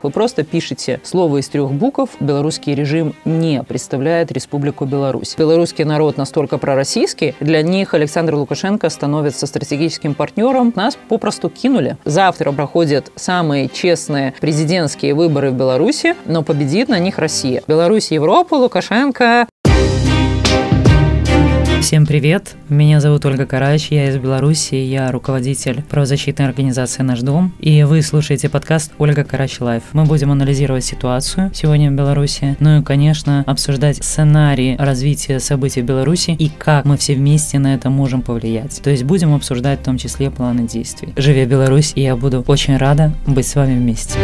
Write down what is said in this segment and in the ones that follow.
Вы просто пишете слово из 3 букв «Белорусский режим не представляет Республику Беларусь». Белорусский народ настолько пророссийский, для них Александр Лукашенко становится стратегическим партнером. Нас попросту кинули. Завтра проходят самые честные президентские выборы в Беларуси, но победит на них Россия. Беларусь, Европа, Лукашенко. Всем привет! Меня зовут Ольга Карач, я из Беларуси, я руководитель правозащитной организации «Наш дом», и вы слушаете подкаст «Ольга Карач Лайв». Мы будем анализировать ситуацию сегодня в Беларуси, ну и, конечно, обсуждать сценарии развития событий в Беларуси и как мы все вместе на это можем повлиять. То есть будем обсуждать в том числе планы действий. Живи Беларусь, и я буду очень рада быть с вами вместе.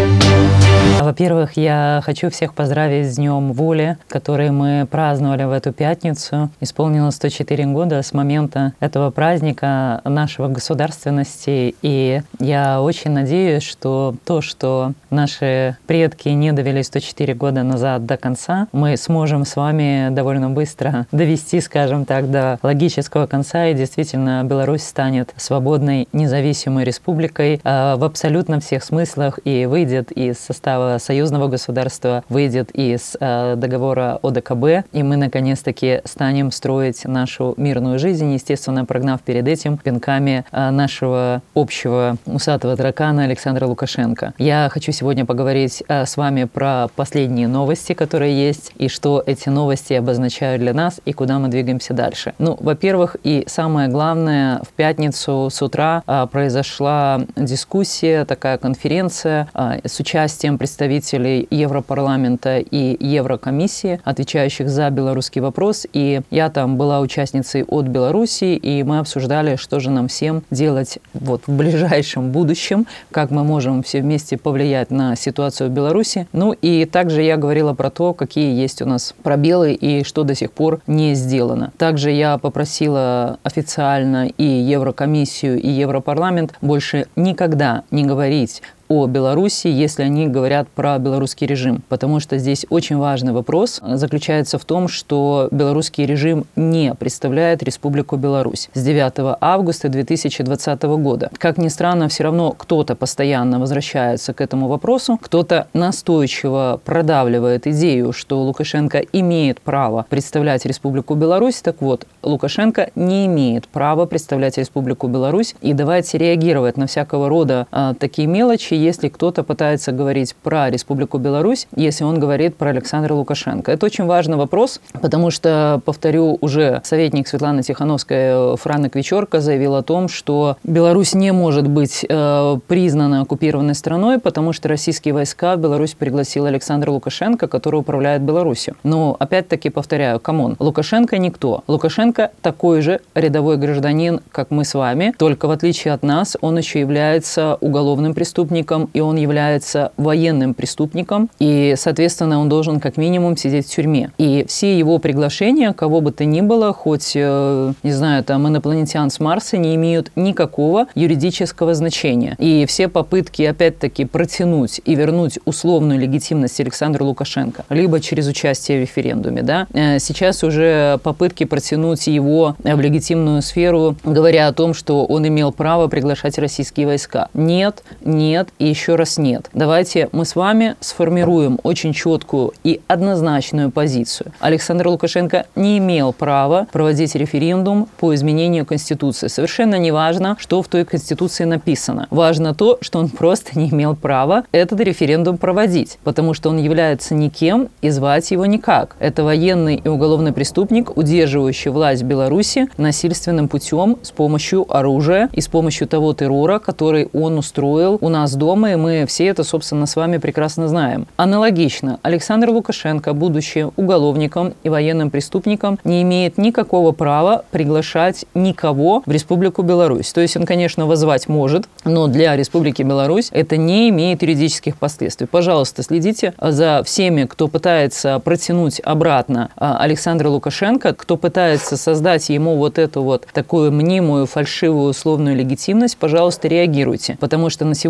Во-первых, я хочу всех поздравить с Днем Воли, который мы праздновали в эту пятницу. Исполнилось 104 года с момента этого праздника нашего государственности. И я очень надеюсь, что то, что наши предки не довели 104 года назад до конца, мы сможем с вами довольно быстро довести, скажем так, до логического конца. И действительно, Беларусь станет свободной, независимой республикой в абсолютно всех смыслах и выйдет из состава союзного государства, выйдет из договора ОДКБ, и мы наконец-таки станем строить нашу мирную жизнь, естественно, прогнав перед этим пинками нашего общего усатого таракана Александра Лукашенко. Я хочу сегодня поговорить с вами про последние новости, которые есть, и что эти новости обозначают для нас, и куда мы двигаемся дальше. Ну, во-первых, и самое главное, в пятницу с утра произошла дискуссия, такая конференция с участием представителей Европарламента и Еврокомиссии, отвечающих за белорусский вопрос. И я там была участницей от Беларуси, и мы обсуждали, что же нам всем делать вот в ближайшем будущем, как мы можем все вместе повлиять на ситуацию в Беларуси. Ну и также я говорила про то, какие есть у нас пробелы и что до сих пор не сделано. Также я попросила официально и Еврокомиссию, и Европарламент больше никогда не говорить о Беларуси, если они говорят про белорусский режим. Потому что здесь очень важный вопрос заключается в том, что белорусский режим не представляет Республику Беларусь с 9 августа 2020 года. Как ни странно, все равно кто-то постоянно возвращается к этому вопросу, кто-то настойчиво продавливает идею, что Лукашенко имеет право представлять Республику Беларусь. Так вот, Лукашенко не имеет права представлять Республику Беларусь, и давайте реагировать на всякого рода такие мелочи, если кто-то пытается говорить про Республику Беларусь, если он говорит про Александра Лукашенко. Это очень важный вопрос, потому что, повторю, уже советник Светланы Тихановской Франек Вечорка заявил о том, что Беларусь не может быть признана оккупированной страной, потому что российские войска в Беларусь пригласил Александр Лукашенко, который управляет Беларусью. Но, опять-таки, повторяю, камон, Лукашенко никто. Лукашенко такой же рядовой гражданин, как мы с вами, только в отличие от нас, он еще является уголовным преступником, и он является военным преступником, и, соответственно, он должен как минимум сидеть в тюрьме. И все его приглашения, кого бы то ни было, хоть, не знаю, там, инопланетян с Марса, не имеют никакого юридического значения. И все попытки, опять-таки, протянуть и вернуть условную легитимность Александру Лукашенко, либо через участие в референдуме, да, сейчас уже попытки протянуть его в легитимную сферу, говоря о том, что он имел право приглашать российские войска. Нет, нет и еще раз нет. Давайте мы с вами сформируем очень четкую и однозначную позицию. Александр Лукашенко не имел права проводить референдум по изменению Конституции. Совершенно не важно, что в той Конституции написано. Важно то, что он просто не имел права этот референдум проводить, потому что он является никем и звать его никак. Это военный и уголовный преступник, удерживающий власть в Беларуси насильственным путем с помощью оружия и с помощью того террора, который он устроил у нас дома, и мы все это, собственно, с вами прекрасно знаем. Аналогично, Александр Лукашенко, будучи уголовником и военным преступником, не имеет никакого права приглашать никого в Республику Беларусь. То есть он, конечно, воззвать может, но для Республики Беларусь это не имеет юридических последствий. Пожалуйста, следите за всеми, кто пытается протянуть обратно Александра Лукашенко, кто пытается создать ему вот эту вот такую мнимую, фальшивую, условную легитимность. Пожалуйста, реагируйте. Потому что на сегодняшний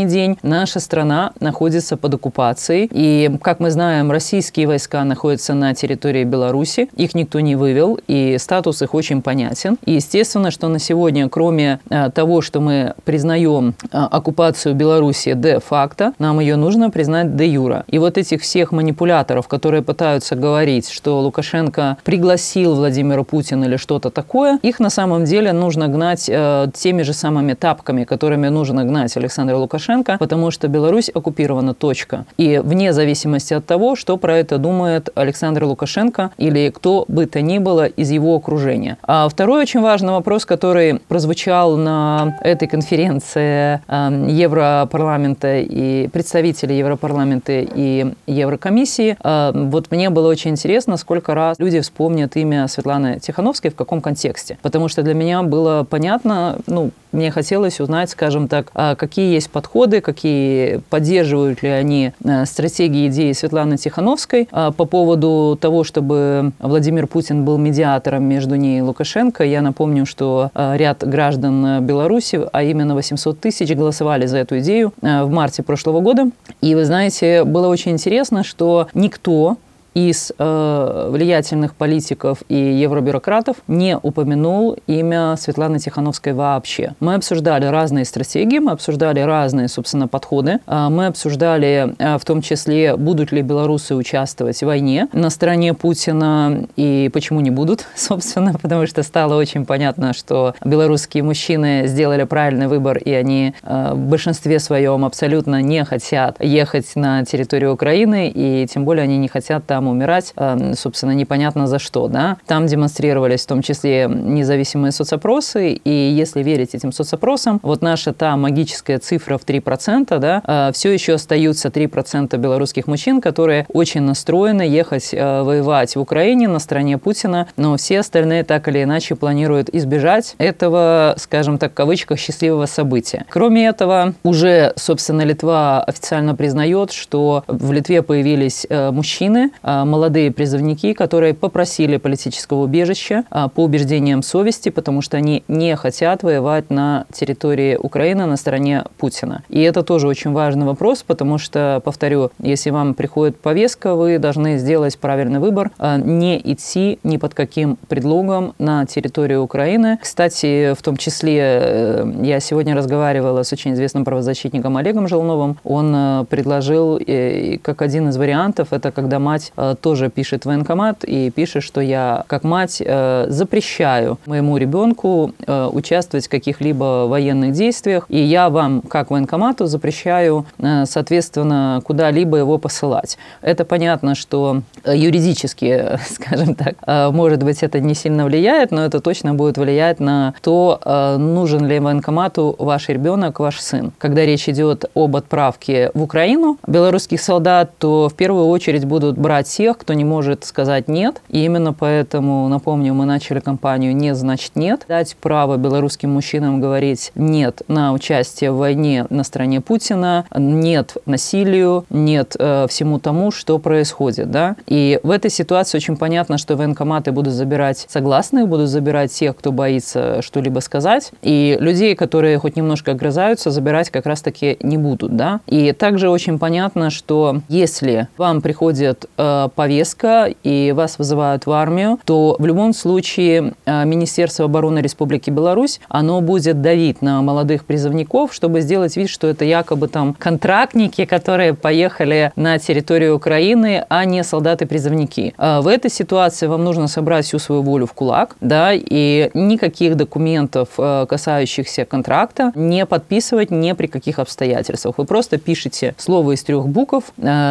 день наша страна находится под оккупацией. И, как мы знаем, российские войска находятся на территории Беларуси. Их никто не вывел, и статус их очень понятен. И естественно, что на сегодня, кроме того, что мы признаем оккупацию Беларуси де-факто, нам ее нужно признать де-юра. И вот этих всех манипуляторов, которые пытаются говорить, что Лукашенко пригласил Владимира Путина или что-то такое, их на самом деле нужно гнать теми же самыми тапками, которыми нужно гнать Александра Лукашенко, потому что Беларусь оккупирована, точка. И вне зависимости от того, что про это думает Александр Лукашенко или кто бы то ни было из его окружения. А второй очень важный вопрос, который прозвучал на этой конференции Европарламента и представителей Европарламента и Еврокомиссии, вот мне было очень интересно, сколько раз люди вспомнят имя Светланы Тихановской, в каком контексте. Потому что для меня было понятно, мне хотелось узнать, скажем так, какие есть подходы, какие поддерживают ли они стратегии, идеи Светланы Тихановской по поводу того, чтобы Владимир Путин был медиатором между ней и Лукашенко. Я напомню, что ряд граждан Беларуси, а именно 800 тысяч, голосовали за эту идею в марте прошлого года. И вы знаете, было очень интересно, что никто из влиятельных политиков и евробюрократов не упомянул имя Светланы Тихановской вообще. Мы обсуждали разные стратегии, мы обсуждали разные, собственно, подходы. Мы обсуждали в том числе, будут ли белорусы участвовать в войне на стороне Путина и почему не будут, собственно, потому что стало очень понятно, что белорусские мужчины сделали правильный выбор, и они в большинстве своем абсолютно не хотят ехать на территорию Украины, и тем более они не хотят там умирать, собственно, непонятно за что, да. Там демонстрировались в том числе независимые соцопросы, и если верить этим соцопросам, вот наша та магическая цифра в 3%, да, все еще остаются 3% белорусских мужчин, которые очень настроены ехать воевать в Украине на стороне Путина, но все остальные так или иначе планируют избежать этого, скажем так, в кавычках, счастливого события. Кроме этого, уже, собственно, Литва официально признает, что в Литве появились мужчины, молодые призывники, которые попросили политического убежища по убеждениям совести, потому что они не хотят воевать на территории Украины на стороне Путина. И это тоже очень важный вопрос, потому что, повторю, если вам приходит повестка, вы должны сделать правильный выбор, не идти ни под каким предлогом на территорию Украины. Кстати, в том числе я сегодня разговаривала с очень известным правозащитником Олегом Желновым. Он предложил как один из вариантов, это когда мать тоже пишет в военкомат и пишет, что я, как мать, запрещаю моему ребенку участвовать в каких-либо военных действиях, и я вам, как военкомату, запрещаю, соответственно, куда-либо его посылать. Это понятно, что юридически, скажем так, может быть, это не сильно влияет, но это точно будет влиять на то, нужен ли военкомату ваш ребенок, ваш сын. Когда речь идет об отправке в Украину белорусских солдат, то в первую очередь будут брать тех, кто не может сказать «нет». И именно поэтому, напомню, мы начали кампанию «Нет, значит нет». Дать право белорусским мужчинам говорить «нет» на участие в войне на стороне Путина, «нет» насилию, «нет» всему тому, что происходит. Да? И в этой ситуации очень понятно, что военкоматы будут забирать согласных, будут забирать тех, кто боится что-либо сказать. И людей, которые хоть немножко огрызаются, забирать как раз-таки не будут. Да? И также очень понятно, что если вам приходит повестка и вас вызывают в армию, то в любом случае Министерство обороны Республики Беларусь, оно будет давить на молодых призывников, чтобы сделать вид, что это якобы там контрактники, которые поехали на территорию Украины, а не солдаты-призывники. В этой ситуации вам нужно собрать всю свою волю в кулак, да, и никаких документов, касающихся контракта, не подписывать ни при каких обстоятельствах. Вы просто пишете слово из 3 букв,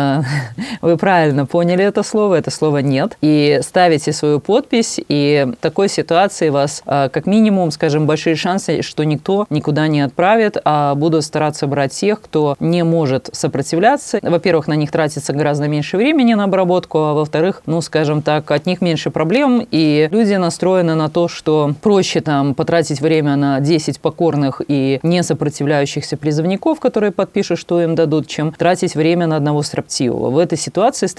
вы правильно поняли это слово «нет», и ставите свою подпись, и в такой ситуации вас, как минимум, скажем, большие шансы, что никто никуда не отправит, а будут стараться брать тех, кто не может сопротивляться. Во-первых, на них тратится гораздо меньше времени на обработку, а во-вторых, скажем так, от них меньше проблем, и люди настроены на то, что проще там потратить время на 10 покорных и не сопротивляющихся призывников, которые подпишут, что им дадут, чем тратить время на одного строптивого. В этой ситуации стратегически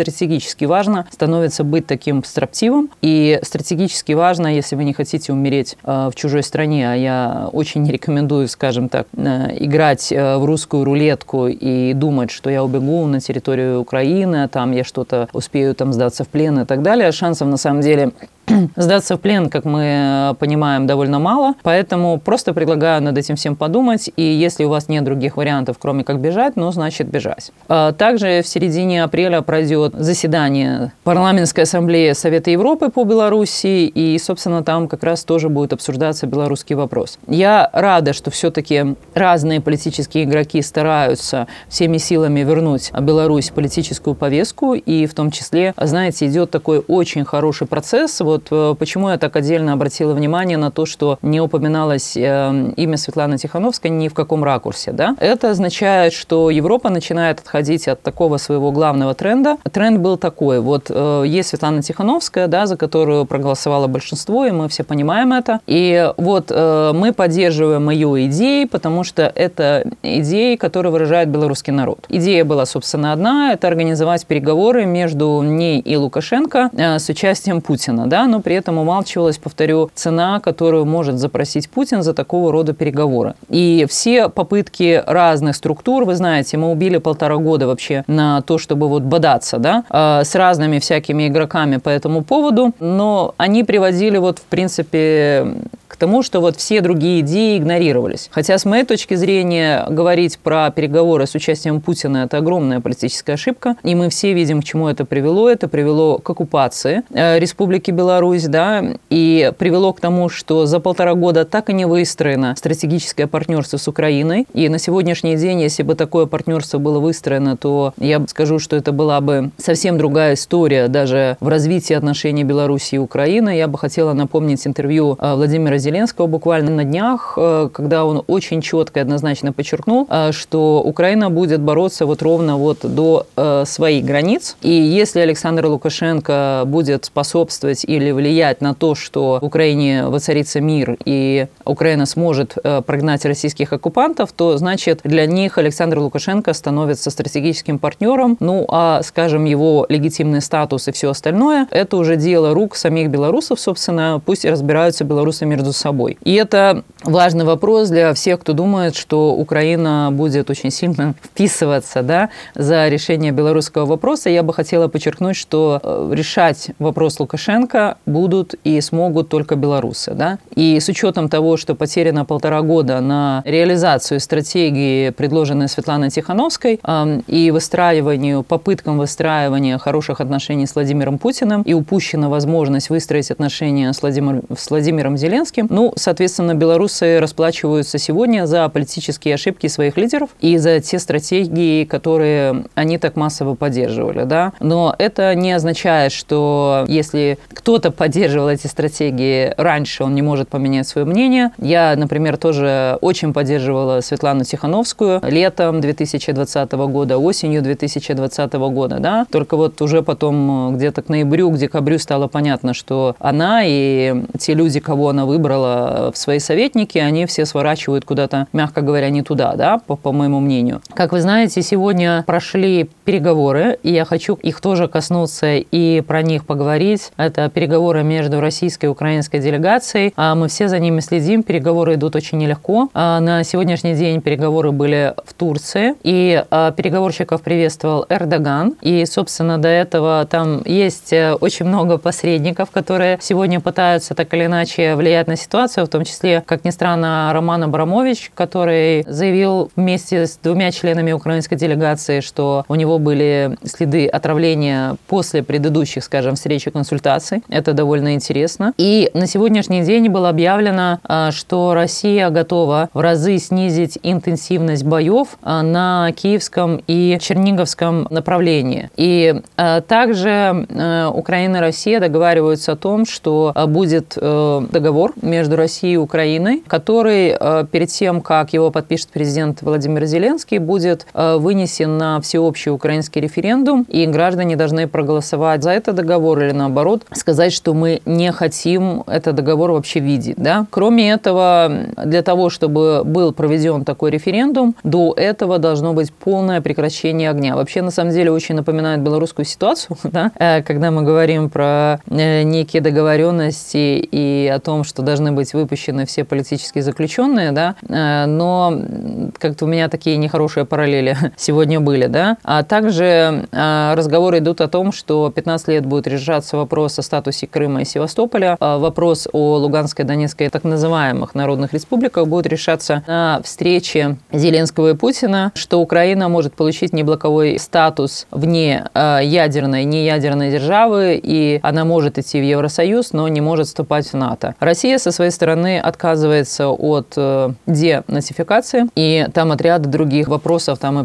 стратегически важно становится быть таким строптивым, и стратегически важно, если вы не хотите умереть в чужой стране, а я очень не рекомендую, скажем так, играть в русскую рулетку и думать, что я убегу на территорию Украины, а там я что-то успею там сдаться в плен и так далее. Шансов на самом деле сдаться в плен, как мы понимаем, довольно мало, поэтому просто предлагаю над этим всем подумать, и если у вас нет других вариантов, кроме как бежать, ну, значит, бежать. Также в середине апреля пройдет заседание Парламентской ассамблеи Совета Европы по Беларуси, и, собственно, там как раз тоже будет обсуждаться белорусский вопрос. Я рада, что все-таки разные политические игроки стараются всеми силами вернуть Беларусь в политическую повестку, и в том числе, знаете, идет такой очень хороший процесс. Вот почему я так отдельно обратила внимание на то, что не упоминалось имя Светланы Тихановской ни в каком ракурсе. Да? Это означает, что Европа начинает отходить от такого своего главного тренда. Тренд был такой. Вот есть Светлана Тихановская, да, за которую проголосовало большинство, и мы все понимаем это. И вот мы поддерживаем ее идеи, потому что это идеи, которые выражает белорусский народ. Идея была, собственно, одна – это организовать переговоры между ней и Лукашенко с участием Путина. Да? Но при этом умалчивалась, повторю, цена, которую может запросить Путин за такого рода переговоры. И все попытки разных структур, вы знаете, мы убили 1,5 года вообще на то, чтобы вот бодаться, да, с разными всякими игроками по этому поводу, но они приводили вот, в принципе, к тому, что вот все другие идеи игнорировались. Хотя, с моей точки зрения, говорить про переговоры с участием Путина – это огромная политическая ошибка, и мы все видим, к чему это привело. Это привело к оккупации Республики Беларусь, да, и привело к тому, что за 1,5 года так и не выстроено стратегическое партнерство с Украиной. И на сегодняшний день, если бы такое партнерство было выстроено, то я скажу, что это была бы совсем другая история даже в развитии отношений Беларуси и Украины. Я бы хотела напомнить интервью Владимира Зеленского буквально на днях, когда он очень четко и однозначно подчеркнул, что Украина будет бороться вот ровно вот до своих границ. И если Александр Лукашенко будет способствовать или влиять на то, что в Украине воцарится мир и Украина сможет прогнать российских оккупантов, то, значит, для них Александр Лукашенко становится стратегическим партнером. Ну, а, скажем, его легитимный статус и все остальное, это уже дело рук самих белорусов, собственно, пусть разбираются белорусы между собой. И это важный вопрос для всех, кто думает, что Украина будет очень сильно вписываться, да, за решение белорусского вопроса. Я бы хотела подчеркнуть, что решать вопрос Лукашенко будут и смогут только белорусы. Да? И с учетом того, что потеряно 1,5 года на реализацию стратегии, предложенной Светланой Тихановской, и попыткам выстраивания хороших отношений с Владимиром Путиным, и упущена возможность выстроить отношения с Владимиром Зеленским, ну, соответственно, белорусы расплачиваются сегодня за политические ошибки своих лидеров и за те стратегии, которые они так массово поддерживали. Да? Но это не означает, что если кто-то поддерживал эти стратегии раньше, он не может поменять свое мнение. Я, например, тоже очень поддерживала Светлану Тихановскую летом 2020 года, осенью 2020 года. Да? Только вот уже потом где-то к ноябрю, к декабрю стало понятно, что она и те люди, кого она выбрала в свои советники, они все сворачивают куда-то, мягко говоря, не туда, да, по моему мнению. Как вы знаете, сегодня прошли переговоры, и я хочу их тоже коснуться и про них поговорить. Это переговоры между российской и украинской делегацией. Мы все за ними следим, переговоры идут очень нелегко. На сегодняшний день переговоры были в Турции, и переговорщиков приветствовал Эрдоган. И, собственно, до этого там есть очень много посредников, которые сегодня пытаются так или иначе влиять на ситуацию, в том числе, как ни странно, Роман Абрамович, который заявил вместе с 2 членами украинской делегации, что у него были следы отравления после предыдущих, скажем, встреч и консультаций. Это довольно интересно. И на сегодняшний день было объявлено, что Россия готова в разы снизить интенсивность боев на Киевском и Черниговском направлении. И также Украина и Россия договариваются о том, что будет договор между Россией и Украиной, который перед тем, как его подпишет президент Владимир Зеленский, будет вынесен на всеобщий украинский референдум, и граждане должны проголосовать за этот договор или наоборот сказать, что мы не хотим этот договор вообще видеть. Да? Кроме этого, для того, чтобы был проведен такой референдум, до этого должно быть полное прекращение огня. Вообще, на самом деле, очень напоминает белорусскую ситуацию, да? Когда мы говорим про некие договоренности и о том, что должны быть выпущены все политические заключенные, да? Но как-то у меня такие нехорошие параллели сегодня были. Да? А также разговоры идут о том, что 15 лет будет решаться вопрос о статусе Крыма и Севастополя, вопрос о Луганской, Донецкой, так называемых народных республиках будет решаться на встрече Зеленского и Путина, что Украина может получить неблоковой статус вне ядерной, неядерной державы, и она может идти в Евросоюз, но не может вступать в НАТО. Россия со своей стороны отказывается от денацификации, и там от ряда других вопросов там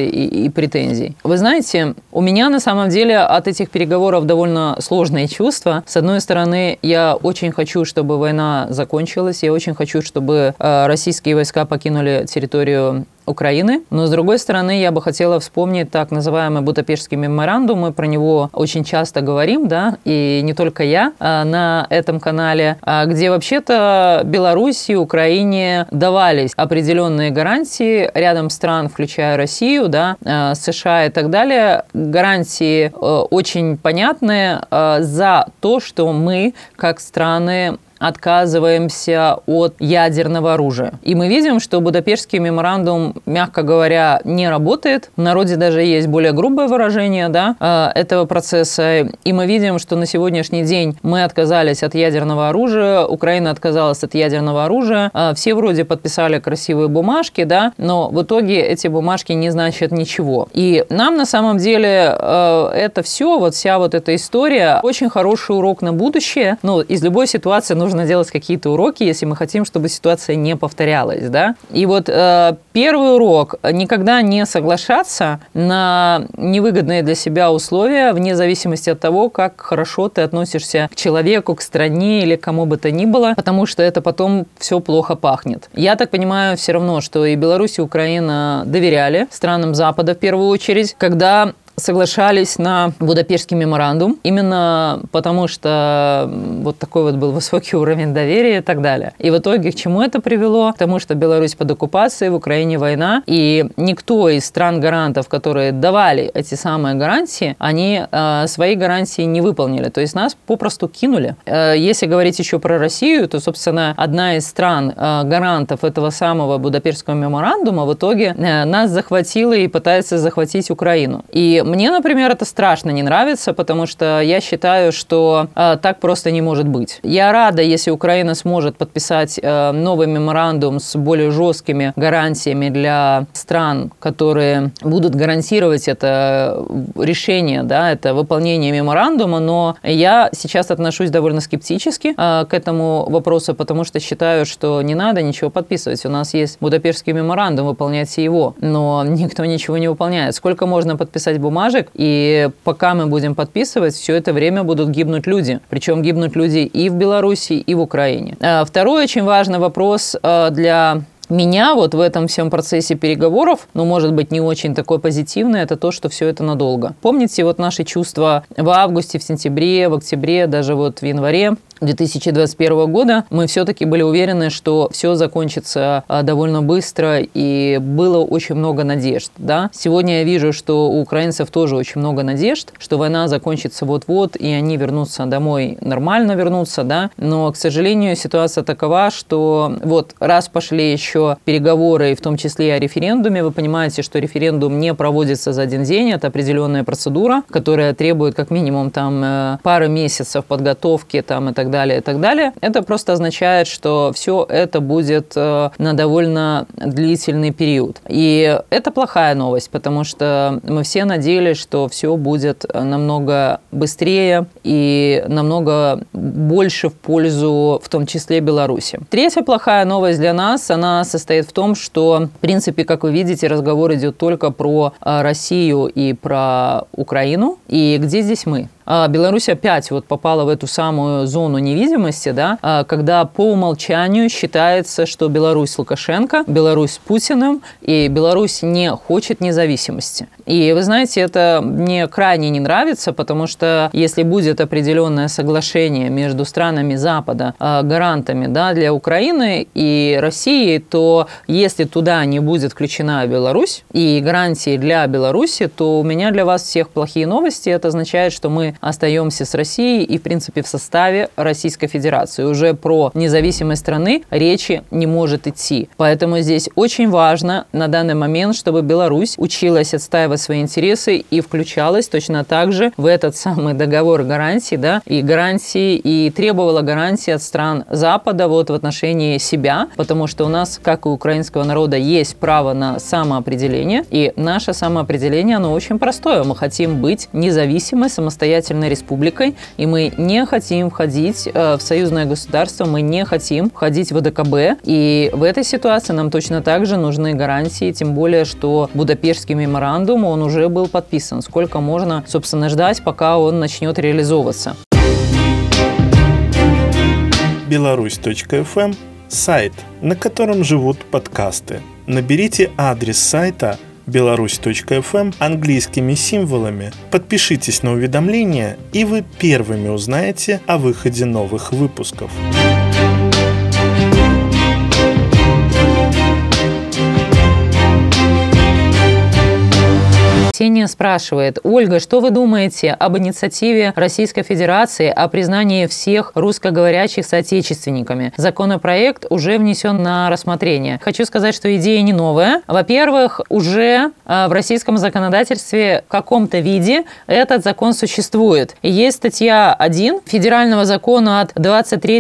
и претензий. Вы знаете, у меня на самом деле от этих переговоров довольно сложные чувства. С одной стороны, я очень хочу, чтобы война закончилась, я очень хочу, чтобы российские войска покинули территорию Украины. Но, с другой стороны, я бы хотела вспомнить так называемый Будапештский меморандум. Мы про него очень часто говорим, да, и не только я на этом канале, где вообще-то Беларуси, Украине давались определенные гарантии рядом стран, включая Россию, да, США и так далее. Гарантии очень понятные за то, что мы, как страны, отказываемся от ядерного оружия. И мы видим, что Будапештский меморандум, мягко говоря, не работает. В народе даже есть более грубое выражение, да, этого процесса. И мы видим, что на сегодняшний день мы отказались от ядерного оружия, Украина отказалась от ядерного оружия. Все вроде подписали красивые бумажки, да, но в итоге эти бумажки не значат ничего. И нам на самом деле это все, вот вся вот эта история, очень хороший урок на будущее. Ну, из любой ситуации нужно делать какие-то уроки, если мы хотим, чтобы ситуация не повторялась, да. И вот первый урок – никогда не соглашаться на невыгодные для себя условия, вне зависимости от того, как хорошо ты относишься к человеку, к стране или к кому бы то ни было, потому что это потом все плохо пахнет. Я так понимаю все равно, что и Беларусь, и Украина доверяли странам Запада в первую очередь, когда соглашались на Будапештский меморандум, именно потому что вот такой вот был высокий уровень доверия и так далее. И в итоге к чему это привело? К тому, что Беларусь под оккупацией, в Украине война, и никто из стран-гарантов, которые давали эти самые гарантии, они свои гарантии не выполнили. То есть нас попросту кинули. Если говорить еще про Россию, то, собственно, одна из стран гарантов этого самого Будапештского меморандума в итоге нас захватила и пытается захватить Украину. И мне, например, это страшно не нравится, потому что я считаю, что так просто не может быть. Я рада, если Украина сможет подписать новый меморандум с более жесткими гарантиями для стран, которые будут гарантировать это решение, да, это выполнение меморандума, но я сейчас отношусь довольно скептически к этому вопросу, потому что считаю, что не надо ничего подписывать. У нас есть Будапештский меморандум, выполняйте его, но никто ничего не выполняет. Сколько можно подписать бумажек, и пока мы будем подписывать, все это время будут гибнуть люди. Причем гибнут люди и в Беларуси, и в Украине. Второй очень важный вопрос для меня вот в этом всем процессе переговоров, ну, может быть, не очень такой позитивный, это то, что все это надолго. Помните вот наши чувства в августе, в сентябре, в октябре, даже вот в январе 2021 года мы все-таки были уверены, что все закончится довольно быстро, и было очень много надежд. Да? Сегодня я вижу, что у украинцев тоже очень много надежд, что война закончится вот-вот, и они вернутся домой, нормально вернутся, да? Но, к сожалению, ситуация такова, что вот раз пошли еще переговоры, в том числе и о референдуме, вы понимаете, что референдум не проводится за один день, это определенная процедура, которая требует как минимум там пары месяцев подготовки там, и так далее, и так далее. Это просто означает, что все это будет на довольно длительный период. И это плохая новость, потому что мы все надеялись, что все будет намного быстрее и намного больше в пользу, в том числе, Беларуси. Третья плохая новость для нас, она состоит в том, что, в принципе, как вы видите, разговор идет только про Россию и про Украину. И где здесь мы? Беларусь опять вот попала в эту самую зону невидимости, да, когда по умолчанию считается, что Беларусь с Лукашенко, Беларусь с Путиным, и Беларусь не хочет независимости. И вы знаете, это мне крайне не нравится, потому что если будет определенное соглашение между странами Запада, гарантами, да, для Украины и России, то если туда не будет включена Беларусь и гарантии для Беларуси, то у меня для вас всех плохие новости. Это означает, что мы остаемся с Россией и, в принципе, в составе Российской Федерации. Уже про независимость страны речи не может идти. Поэтому здесь очень важно на данный момент, чтобы Беларусь училась отстаивать свои интересы и включалась точно так же в этот самый договор гарантий, да, и требовала гарантий от стран Запада вот в отношении себя, потому что у нас, как и у украинского народа, есть право на самоопределение, и наше самоопределение, оно очень простое. Мы хотим быть независимой, самостоятельной республикой, и мы не хотим входить в союзное государство, мы не хотим входить в ОДКБ, и в этой ситуации нам точно так же нужны гарантии, тем более, что Будапештский меморандум, он уже был подписан. Сколько можно, собственно, ждать, пока он начнет реализовываться? Беларусь.фм – сайт, на котором живут подкасты. Наберите адрес сайта Беларусь.фм английскими символами, подпишитесь на уведомления, и вы первыми узнаете о выходе новых выпусков. Ксения спрашивает: Ольга, что вы думаете об инициативе Российской Федерации о признании всех русскоговорящих соотечественниками? Законопроект уже внесен на рассмотрение. Хочу сказать, что идея не новая. Во-первых, уже в российском законодательстве в каком-то виде этот закон существует. И есть статья 1 Федерального закона от 23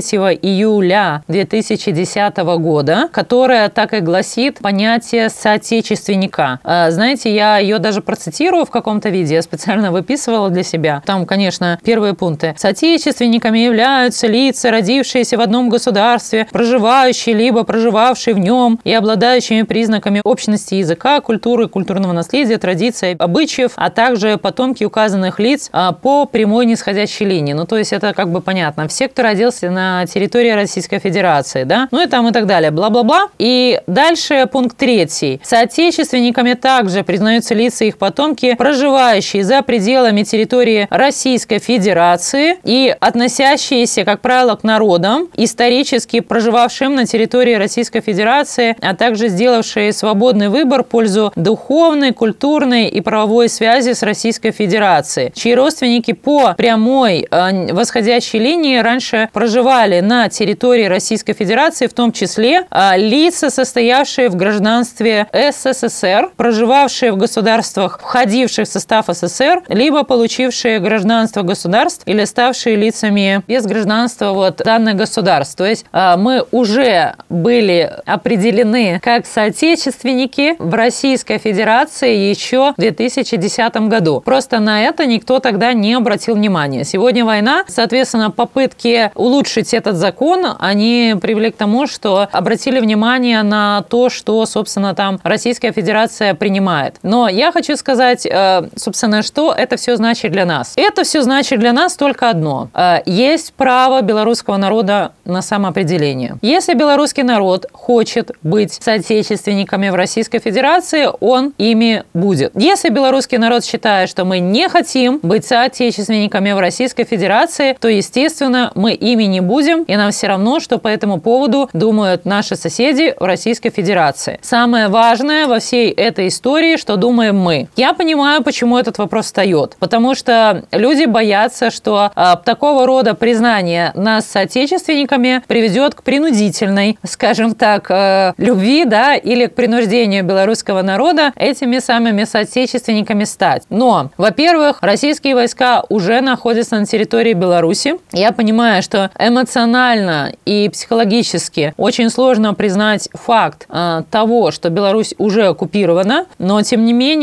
июля 2010 года, которая так и гласит понятие соотечественника. Знаете, я ее даже процитирую в каком-то виде, я специально выписывала для себя. Там, конечно, первые пункты. Соотечественниками являются лица, родившиеся в одном государстве, проживающие либо проживавшие в нем и обладающими признаками общности языка, культуры, культурного наследия, традиций, обычаев, а также потомки указанных лиц по прямой нисходящей линии. Ну, то есть это как бы понятно. Все, кто родился на территории Российской Федерации, да, ну и там и так далее, бла-бла-бла. И дальше пункт 3. Соотечественниками также признаются лица и их потомки, проживающие за пределами территории Российской Федерации и относящиеся, как правило, к народам, исторически проживавшим на территории Российской Федерации, а также сделавшие свободный выбор в пользу духовной, культурной и правовой связи с Российской Федерацией, чьи родственники по прямой восходящей линии раньше проживали на территории Российской Федерации, в том числе лица, состоявшие в гражданстве СССР, проживавшие в государствах, входивших в состав СССР, либо получившие гражданство государств или ставшие лицами без гражданства данных государств. То есть мы уже были определены как соотечественники в Российской Федерации еще в 2010 году. Просто на это никто тогда не обратил внимания. Сегодня война, соответственно, попытки улучшить этот закон, они привели к тому, что обратили внимание на то, что, собственно, там Российская Федерация принимает. Но я хочу сказать, собственно, что это все значит для нас. Это все значит для нас только одно. Есть право белорусского народа на самоопределение. Если белорусский народ хочет быть соотечественниками в Российской Федерации, он ими будет. Если белорусский народ считает, что мы не хотим быть соотечественниками в Российской Федерации, то, естественно, мы ими не будем, и нам все равно, что по этому поводу думают наши соседи в Российской Федерации. Самое важное во всей этой истории, что думаем мы. Я понимаю, почему этот вопрос встает. Потому что люди боятся, что такого рода признание нас соотечественниками приведет к принудительной, скажем так, любви, да, или к принуждению белорусского народа этими самыми соотечественниками стать. Но, во-первых, российские войска уже находятся на территории Беларуси. Я понимаю, что эмоционально и психологически очень сложно признать факт того, что Беларусь уже оккупирована, но, тем не менее, нам это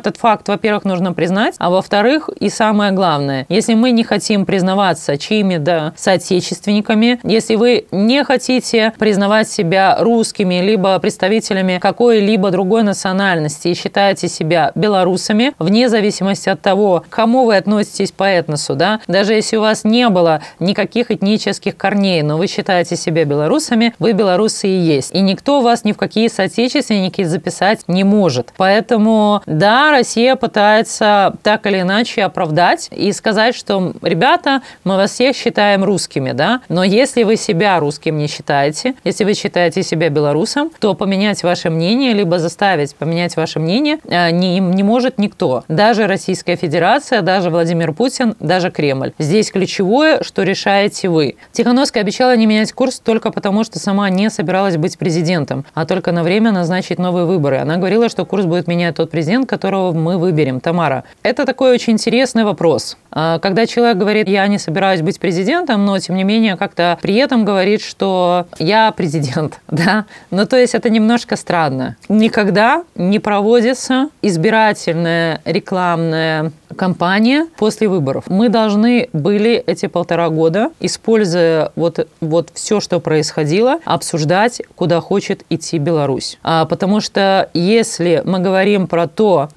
этот факт, во-первых, нужно признать, а во-вторых, и самое главное, если мы не хотим признаваться чьими-то соотечественниками, если вы не хотите признавать себя русскими, либо представителями какой-либо другой национальности и считаете себя белорусами, вне зависимости от того, к кому вы относитесь по этносу, да, даже если у вас не было никаких этнических корней, но вы считаете себя белорусами, вы белорусы и есть. И никто вас ни в какие соотечественники записать не может. Поэтому, да, Россия пытается так или иначе оправдать и сказать, что, ребята, мы вас всех считаем русскими, да, но если вы себя русским не считаете, если вы считаете себя белорусом, то поменять ваше мнение, либо заставить поменять ваше мнение не может никто. Даже Российская Федерация, даже Владимир Путин, даже Кремль. Здесь ключевое, что решаете вы. Тихановская обещала не менять курс только потому, что сама не собиралась быть президентом, а только на время назначить новые выборы. Она говорила, что курс будет менять тот президент, которого мы выберем. Тамара, это такой очень интересный вопрос. Когда человек говорит, я не собираюсь быть президентом, но тем не менее как-то при этом говорит, что я президент, да? Ну, то есть это немножко странно. Никогда не проводится избирательная рекламная кампания после выборов. Мы должны были эти 1,5 года, используя вот все, что происходило, обсуждать, куда хочет идти Беларусь. Потому что если мы говорим про то,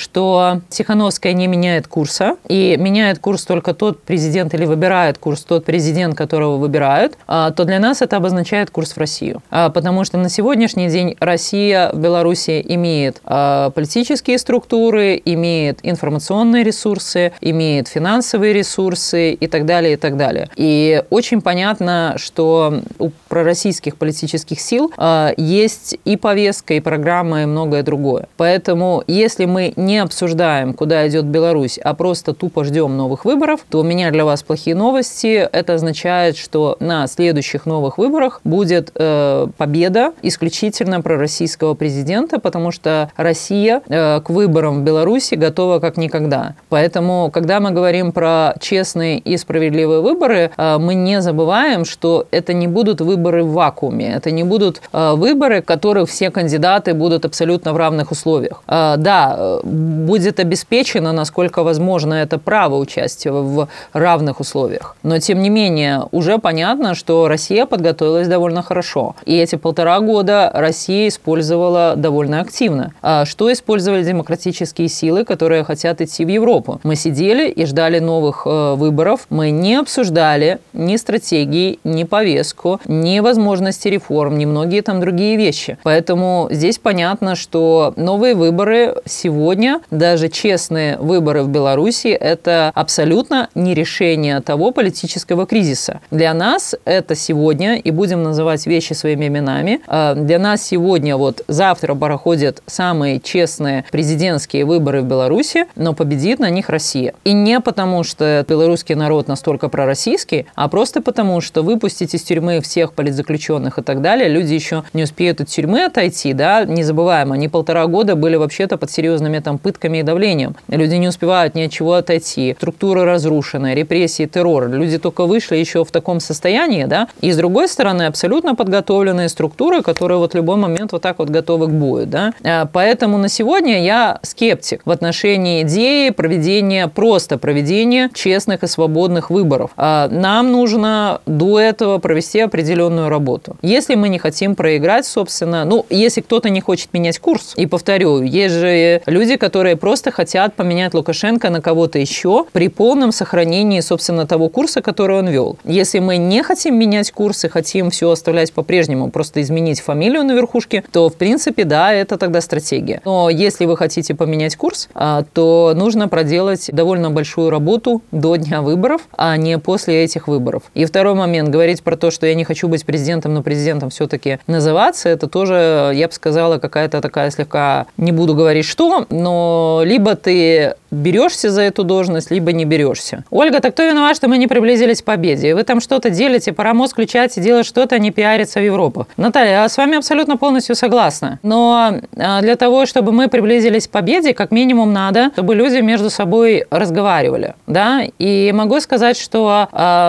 что Тихановская не меняет курса, и меняет курс только тот президент, или выбирает курс тот президент, которого выбирают, то для нас это обозначает курс в Россию. Потому что на сегодняшний день Россия в Беларуси имеет политические структуры, имеет информационные ресурсы, имеет финансовые ресурсы и так далее, и так далее. И очень понятно, что у пророссийских политических сил есть и повестка, и программа, и многое другое. Поэтому, если мы не обсуждаем, куда идет Беларусь, а просто тупо ждем новых выборов, то у меня для вас плохие новости. Это означает, что на следующих новых выборах будет победа исключительно пророссийского президента, потому что Россия к выборам в Беларуси готова как никогда. Поэтому, когда мы говорим про честные и справедливые выборы, мы не забываем, что это не будут выборы в вакууме, это не будут выборы, в которых все кандидаты будут абсолютно в равных условиях. Да, будет обеспечено, насколько возможно, это право участия в равных условиях. Но, тем не менее, уже понятно, что Россия подготовилась довольно хорошо. И эти 1,5 года Россия использовала довольно активно. Что использовали демократические силы, которые хотят идти в Европу? Мы сидели и ждали новых выборов. Мы не обсуждали ни стратегии, ни повестку, ни возможности реформ, ни многие там другие вещи. Поэтому здесь понятно, что новые выборы сегодня, даже честные выборы в Беларуси, это абсолютно не решение того политического кризиса. Для нас это сегодня, и будем называть вещи своими именами, для нас сегодня, вот завтра проходят самые честные президентские выборы в Беларуси, но победит на них Россия. И не потому, что белорусский народ настолько пророссийский, а просто потому, что выпустить из тюрьмы всех политзаключенных и так далее, люди еще не успеют от тюрьмы отойти, да, не забываем, они 1,5 года были вообще-то под серьезными там пытками и давлением. Люди не успевают ни от чего отойти, структура разрушена, репрессии, террор. Люди только вышли еще в таком состоянии, да, и с другой стороны абсолютно подготовленные структуры, которые вот в любой момент вот так вот готовы к бою, да. Поэтому на сегодня я скептик в отношении идеи проведения честных и свободных выборов. Нам нужно до этого провести определенную работу. Если мы не хотим проиграть, собственно, если кто-то не хочет менять курс, и повторю, есть же люди, которые просто хотят поменять Лукашенко на кого-то еще при полном сохранении, собственно, того курса, который он вел. Если мы не хотим менять курс и хотим все оставлять по-прежнему, просто изменить фамилию на верхушке, то, в принципе, да, это тогда стратегия. Но если вы хотите поменять курс, то нужно проделать довольно большую работу до дня выборов, а не после этих выборов. И второй момент, говорить про то, что я не хочу быть президентом, но президентом все-таки называться, это тоже, я бы сказала, какая-то такая слегка, не буду говорить что, но либо ты берешься за эту должность, либо не берешься. Ольга, так кто виноват, что мы не приблизились к победе? Вы там что-то делаете, пора мозг включать и делать что-то, а не пиариться в Европу. Наталья, я с вами абсолютно полностью согласна. Но для того, чтобы мы приблизились к победе, как минимум надо, чтобы люди между собой разговаривали. Да? И могу сказать, что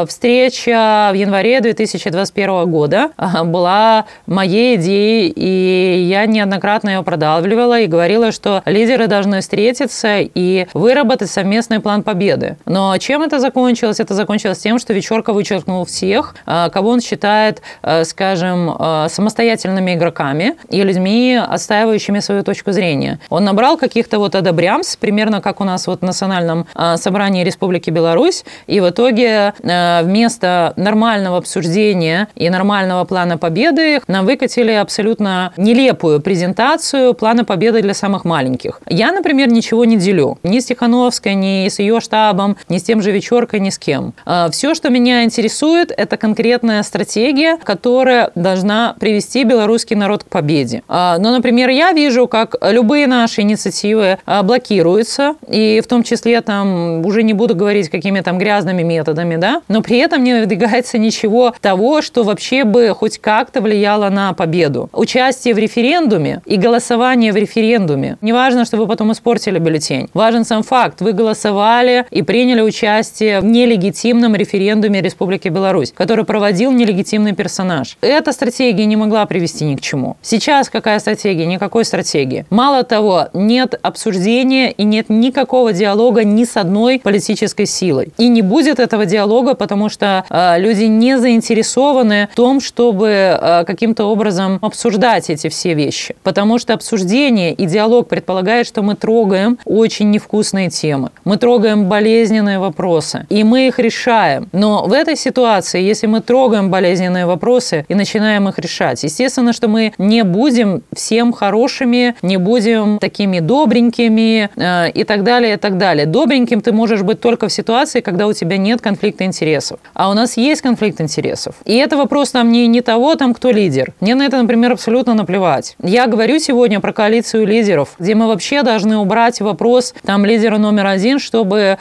встреча в январе 2021 года была моей идеей, и я неоднократно ее продавливала и говорила, что лидеры должны встретиться и выработать совместный план победы. Но чем это закончилось? Это закончилось тем, что Вечерко вычеркнул всех, кого он считает, скажем, самостоятельными игроками и людьми, отстаивающими свою точку зрения. Он набрал каких-то вот одобрямс, примерно как у нас вот в Национальном собрании Республики Беларусь, и в итоге вместо нормального обсуждения и нормального плана победы нам выкатили абсолютно нелепую презентацию плана победы для самых маленьких. Я, например, ничего не делю. Ни с Тихановской, ни с ее штабом, ни с тем же Вечеркой, ни с кем. Все, что меня интересует, это конкретная стратегия, которая должна привести белорусский народ к победе. Но, например, я вижу, как любые наши инициативы блокируются, и в том числе, там, уже не буду говорить, какими там грязными методами, да, но при этом не выдвигается ничего того, что вообще бы хоть как-то влияло на победу. Участие в референдуме и голосование в референдуме. Не важно, что вы потом испортили бюллетень. Важен сам факт. Вы голосовали и приняли участие в нелегитимном референдуме Республики Беларусь, который проводил нелегитимный персонаж. Эта стратегия не могла привести ни к чему. Сейчас какая стратегия? Никакой стратегии. Мало того, нет обсуждения и нет никакого диалога ни с одной политической силой. И не будет этого диалога, потому что люди не заинтересованы в том, чтобы каким-то образом обсуждать эти все вещи. Потому что обсуждение и диалог предполагает, что мы трогаем очень невкусные темы. Мы трогаем болезненные вопросы. И мы их решаем. Но в этой ситуации, если мы трогаем болезненные вопросы и начинаем их решать, естественно, что мы не будем всем хорошими, не будем такими добренькими и так далее, и так далее. Добреньким ты можешь быть только в ситуации, когда у тебя нет конфликта интересов. А у нас есть конфликт интересов. И это вопрос там не того, там, кто лидер. Мне на это, например, абсолютно наплевать. Я говорю сегодня про коалицию лидеров, где мы вообще должны убрать вопрос там лидера номер один, чтобы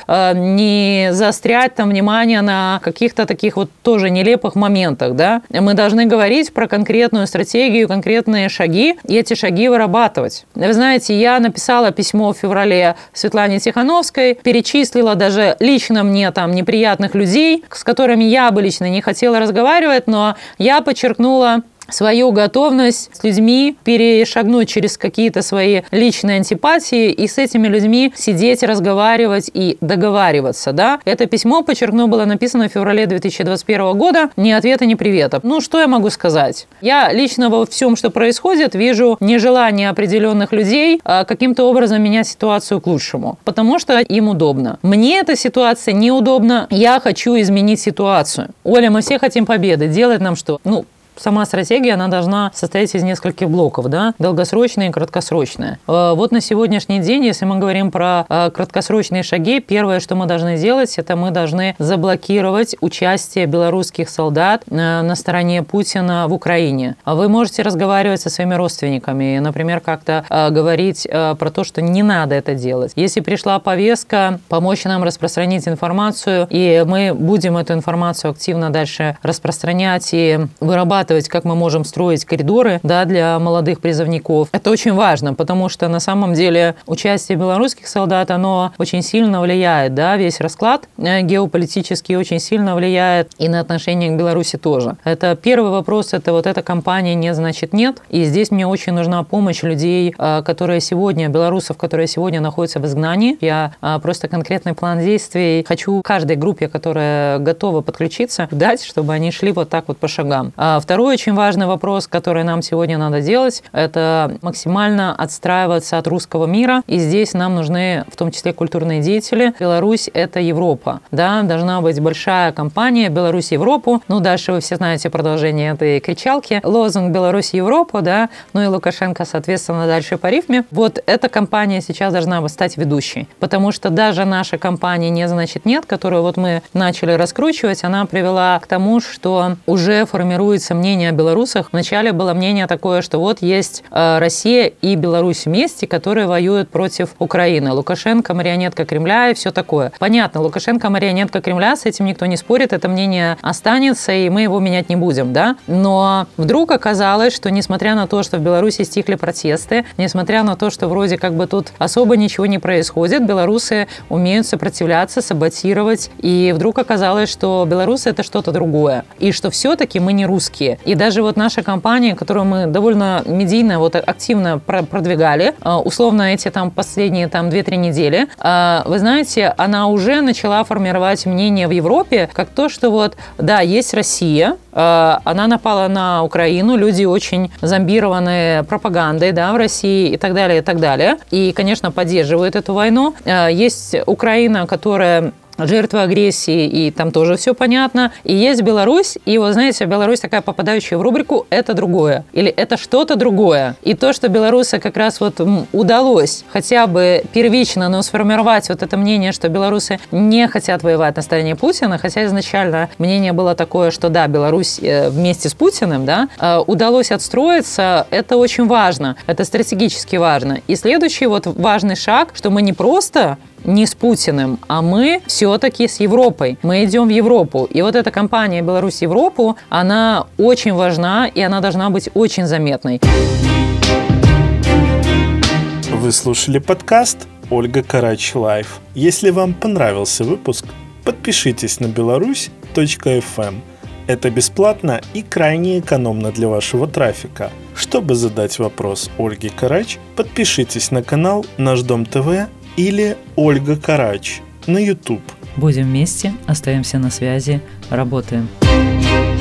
не заострять там внимание на каких-то таких вот тоже нелепых моментах, да. Мы должны говорить про конкретную стратегию, конкретные шаги, и эти шаги вырабатывать. Вы знаете, я написала письмо в феврале Светлане Тихановской, перечислила даже лично мне там неприятных людей, с которыми я бы лично не хотела разговаривать, но я подчеркнула свою готовность с людьми перешагнуть через какие-то свои личные антипатии и с этими людьми сидеть, разговаривать и договариваться, да. Это письмо, подчеркну, было написано в феврале 2021 года. Ни ответа, ни привета. Ну, что я могу сказать? Я лично во всем, что происходит, вижу нежелание определенных людей каким-то образом менять ситуацию к лучшему, потому что им удобно. Мне эта ситуация неудобна, я хочу изменить ситуацию. Оля, мы все хотим победы, делать нам что? Сама стратегия, она должна состоять из нескольких блоков, да, долгосрочная и краткосрочная. Вот на сегодняшний день, если мы говорим про краткосрочные шаги, первое, что мы должны сделать, это мы должны заблокировать участие белорусских солдат на стороне Путина в Украине. Вы можете разговаривать со своими родственниками, например, как-то говорить про то, что не надо это делать. Если пришла повестка, помочь нам распространить информацию, и мы будем эту информацию активно дальше распространять и вырабатывать, как мы можем строить коридоры, да, для молодых призывников. Это очень важно, потому что на самом деле участие белорусских солдат, оно очень сильно влияет, да, весь расклад геополитический очень сильно влияет и на отношения к Беларуси тоже. Это первый вопрос, это вот эта кампания «Нет, значит нет». И здесь мне очень нужна помощь людей, которые сегодня, белорусов, которые сегодня находятся в изгнании. Я просто конкретный план действий хочу каждой группе, которая готова подключиться, дать, чтобы они шли вот так вот по шагам. Второй очень важный вопрос, который нам сегодня надо делать, это максимально отстраиваться от русского мира. И здесь нам нужны в том числе культурные деятели. Беларусь – это Европа. Да? Должна быть большая кампания «Беларусь Европу». Ну, дальше вы все знаете продолжение этой кричалки. Лозунг «Беларусь Европу», да? Ну и Лукашенко, соответственно, дальше по рифме. Вот эта кампания сейчас должна стать ведущей. Потому что даже наша кампания «Не значит нет», которую вот мы начали раскручивать, она привела к тому, что уже формируется мнение о белорусах, вначале было мнение такое, что вот есть Россия и Беларусь вместе, которые воюют против Украины. Лукашенко марионетка Кремля и все такое. Понятно, Лукашенко марионетка Кремля, с этим никто не спорит, это мнение останется, и мы его менять не будем, да? Но вдруг оказалось, что несмотря на то, что в Беларуси стихли протесты, несмотря на то, что вроде как бы тут особо ничего не происходит, белорусы умеют сопротивляться, саботировать, и вдруг оказалось, что белорусы — это что-то другое, и что все-таки мы не русские. И даже вот наша компания, которую мы довольно медийно, вот активно продвигали, условно эти там последние там 2-3 недели, вы знаете, она уже начала формировать мнение в Европе, как то, что вот, да, есть Россия, она напала на Украину, люди очень зомбированы пропагандой, да, в России и так далее, и так далее. И, конечно, поддерживают эту войну. Есть Украина, которая жертва агрессии, и там тоже все понятно. И есть Беларусь, и вот знаете, Беларусь такая, попадающая в рубрику «это другое» или «это что-то другое». И то, что белорусы как раз вот удалось хотя бы первично, но сформировать вот это мнение, что белорусы не хотят воевать на стороне Путина, хотя изначально мнение было такое, что да, Беларусь вместе с Путиным, да, удалось отстроиться, это очень важно, это стратегически важно. И следующий вот важный шаг, что мы не просто не с Путиным, а мы все-таки с Европой. Мы идем в Европу. И вот эта кампания «Беларусь-Европу», она очень важна, и она должна быть очень заметной. Вы слушали подкаст «Ольга Карач Лайф». Если вам понравился выпуск, подпишитесь на Беларусь.fm. Это бесплатно и крайне экономно для вашего трафика. Чтобы задать вопрос Ольге Карач, подпишитесь на канал «Наш Дом ТВ» или «Ольга Карач» на YouTube. Будем вместе, остаемся на связи, работаем.